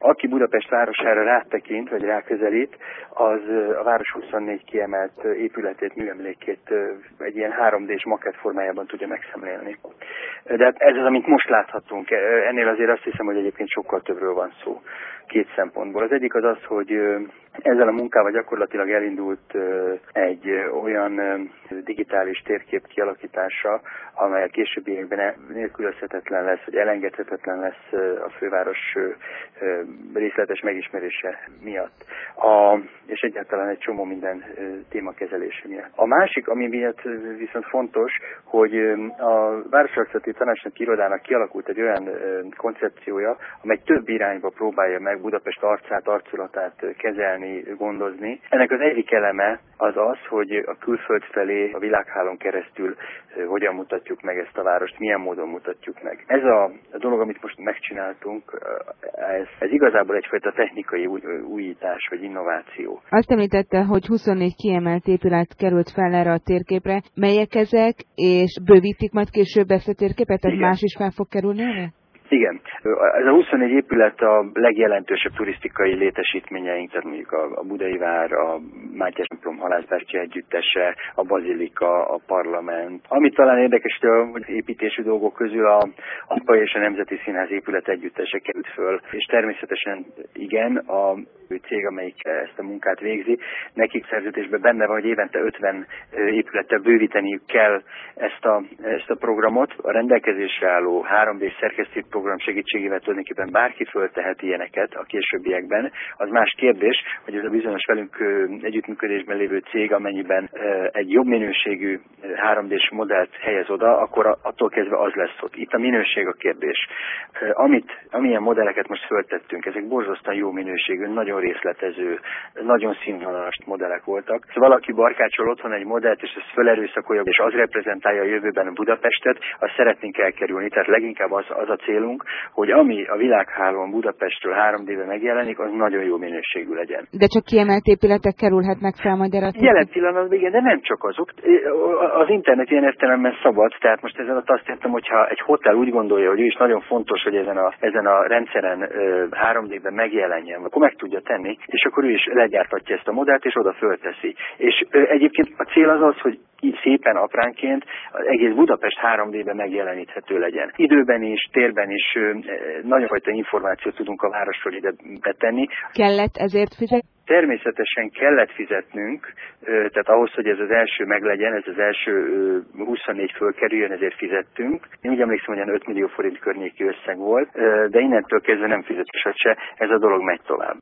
Aki Budapest városára rátekint, vagy ráközelít, az a város 24 kiemelt épületét, műemlékét egy ilyen 3D-s makett formájában tudja megszemlélni. De hát ez az, amit most láthatunk. Ennél azért azt hiszem, hogy egyébként sokkal többről van szó. Két szempontból. Az egyik az az, hogy ezzel a munkával gyakorlatilag elindult egy olyan digitális térkép kialakítása, amely a későbbiekben nélkülözhetetlen lesz, vagy elengedhetetlen lesz a főváros részletes megismerése miatt. És egyáltalán egy csomó minden téma kezelése miatt. A másik, ami miatt viszont fontos, hogy a Városrendszeri Tanácsnak irodának kialakult egy olyan koncepciója, amely több irányba próbálja meg Budapest arcát, arculatát kezelni, gondozni. Ennek az egyik eleme az az, hogy a külföld felé, a világhálón keresztül hogyan mutatjuk meg ezt a várost, milyen módon mutatjuk meg. Ez a dolog, amit most megcsináltunk, ez igazából egyfajta technikai újítás vagy innováció. Azt említette, hogy 24 kiemelt épület került fel erre a térképre. Melyek ezek, és bővítik majd később ezt a térképet, tehát más is fel fog kerülni erre? Igen. Ez a 24 épület a legjelentősebb turisztikai létesítményeink, tehát mondjuk a Budai Vár, a Mátyás templom halászbástya együttese, a bazilika, a parlament. Ami talán érdekes, hogy építésű dolgok közül a APA és a Nemzeti Színház épület együttese került föl, és természetesen igen, a cég, amelyik ezt a munkát végzi, nekik szerződésben benne van, hogy évente 50 épülettel bővíteniük kell ezt a programot. A rendelkezésre álló 3D szerkesztett program segítségével tulajdonképpen bárki föltehet ilyeneket a későbbiekben. Az más kérdés, hogy ez a bizonyos velünk együttműködésben lévő cég, amennyiben egy jobb minőségű 3D-s modellt helyez oda, akkor attól kezdve az lesz ott. Itt a minőség a kérdés. Amilyen modelleket most föltettünk, ezek borzasztóan jó minőségű, nagyon részletező, nagyon színvonalas modellek voltak. Szóval valaki barkácsol otthon egy modellt, és ezt felerőszakolja, és az reprezentálja a jövőben a Budapestet, azt szeretnénk elkerülni. Tehát leginkább az a célunk, hogy ami a világhálón Budapestről 3D-ben megjelenik, az nagyon jó minőségű legyen. De csak kiemelt épületek kerülhetnek fel majd erre? Jelen pillanatban igen, de nem csak azok. Az internet ilyen értelemben szabad, tehát most ezen azt értem, hogyha egy hotel úgy gondolja, hogy ő is nagyon fontos, hogy ezen a rendszeren 3D-ben megjelenjen, akkor meg tudja tenni, és akkor ő is legyártatja ezt a modellt, és oda fölteszi. És egyébként a cél az, hogy így szépen apránként az egész Budapest 3D-ben megjeleníthető legyen. Időben is, térben is nagyon fajta információt tudunk a városról ide betenni. Kellett ezért fizetni? Természetesen kellett fizetnünk, tehát ahhoz, hogy ez az első meglegyen, ez az első 24 fölkerüljön, ezért fizettünk. Én úgy emlékszem, hogy olyan 5 millió forint környéki összeg volt, de innentől kezdve nem fizetésed se, ez a dolog megy tovább.